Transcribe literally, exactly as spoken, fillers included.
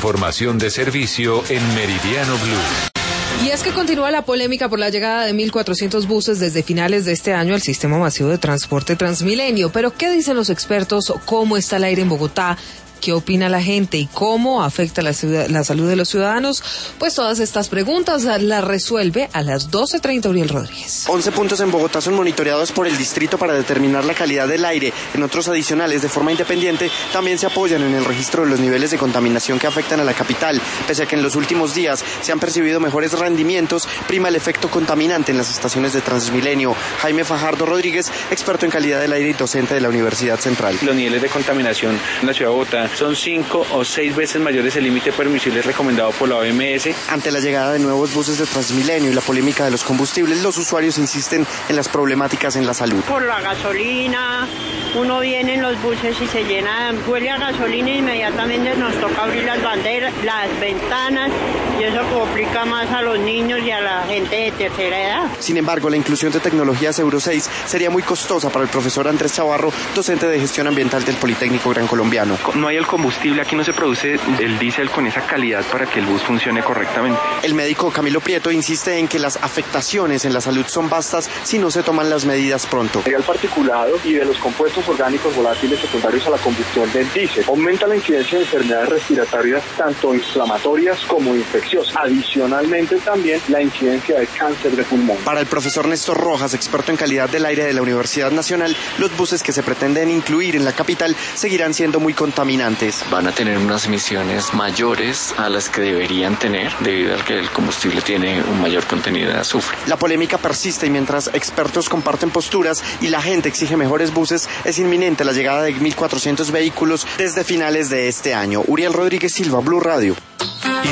información de servicio en Meridiano Blue. Y es que continúa la polémica por la llegada de mil cuatrocientos buses desde finales de este año al sistema masivo de transporte Transmilenio. Pero ¿qué dicen los expertos? ¿Cómo está el aire en Bogotá? ¿Qué opina la gente y cómo afecta la, ciudad, la salud de los ciudadanos? Pues todas estas preguntas las resuelve a las doce treinta Uriel Rodríguez. once puntos en Bogotá son monitoreados por el distrito para determinar la calidad del aire. En otros adicionales, de forma independiente, también se apoyan en el registro de los niveles de contaminación que afectan a la capital. Pese a que en los últimos días se han percibido mejores rendimientos, prima el efecto contaminante en las estaciones de Transmilenio. Jaime Fajardo Rodríguez, experto en calidad del aire y docente de la Universidad Central. Los niveles de contaminación en la ciudad de Bogotá son cinco o seis veces mayores el límite permisible recomendado por la O M S. Ante la llegada de nuevos buses de Transmilenio y la polémica de los combustibles, los usuarios insisten en las problemáticas en la salud. Por la gasolina, uno viene en los buses y se llena, huele a gasolina y inmediatamente nos toca abrir las banderas, las ventanas, y eso complica más a los niños y a la gente de tercera edad. Sin embargo, la inclusión de tecnologías Euro seis sería muy costosa para el profesor Andrés Chavarro, docente de gestión ambiental del Politécnico Gran Colombiano. No hay el combustible, aquí no se produce el diésel con esa calidad para que el bus funcione correctamente. El médico Camilo Prieto insiste en que las afectaciones en la salud son vastas si no se toman las medidas pronto. El particulado y de los compuestos orgánicos volátiles secundarios a la combustión del diésel aumenta la incidencia de enfermedades respiratorias tanto inflamatorias como infecciosas. Adicionalmente también la incidencia de cáncer de pulmón. Para el profesor Néstor Rojas, experto en calidad del aire de la Universidad Nacional, los buses que se pretenden incluir en la capital seguirán siendo muy contaminantes. Van a tener unas emisiones mayores a las que deberían tener debido a que el combustible tiene un mayor contenido de azufre. La polémica persiste y mientras expertos comparten posturas y la gente exige mejores buses, es inminente la llegada de mil cuatrocientos vehículos desde finales de este año. Uriel Rodríguez Silva, Blue Radio.